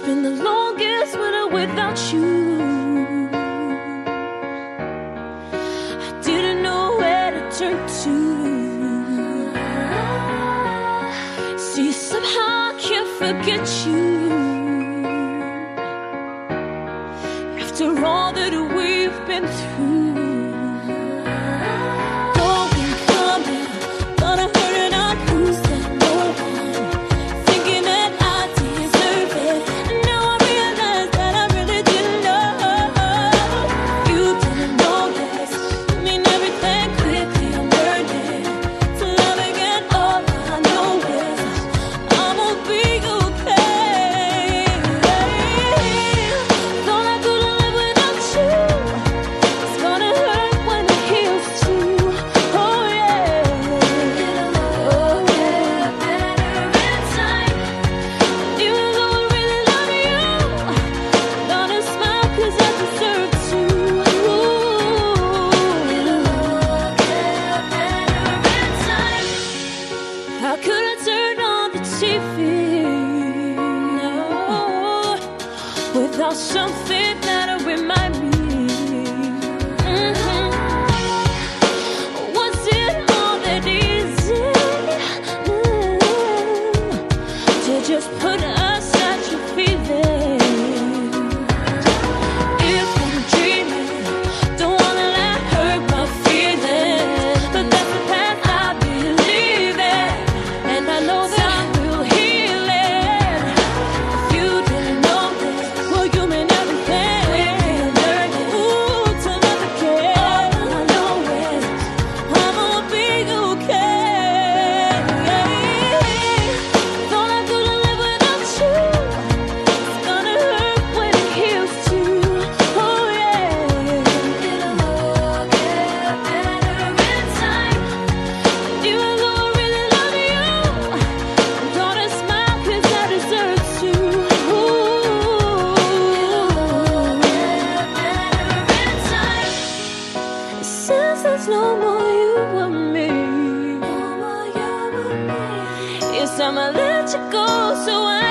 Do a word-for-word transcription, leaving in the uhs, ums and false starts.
been the longest winter without you. I didn't know where to turn to. See, somehow I can't forget you. After all that we've been through. How could I turn on the T V no, without something that'll remind me? Mm-hmm. Was it all that easy mm-hmm. to just put aside your feelings? If I'm dreaming, don't wanna let hurt my feelings, but that's the path I believe in. I know that I will heal it. If you didn't know this, well, you mean everything. Ooh, to never care. All I know is I'ma be okay. Thought I couldn't live without you. It's gonna hurt when it heals too. Oh yeah. It'll all get better in time. Even though I really love you, gonna smile 'cause I deserve to. Ooh, it'll get better in time. Since there's no more you and me, no more you and me. Yes, I'ma let you go so I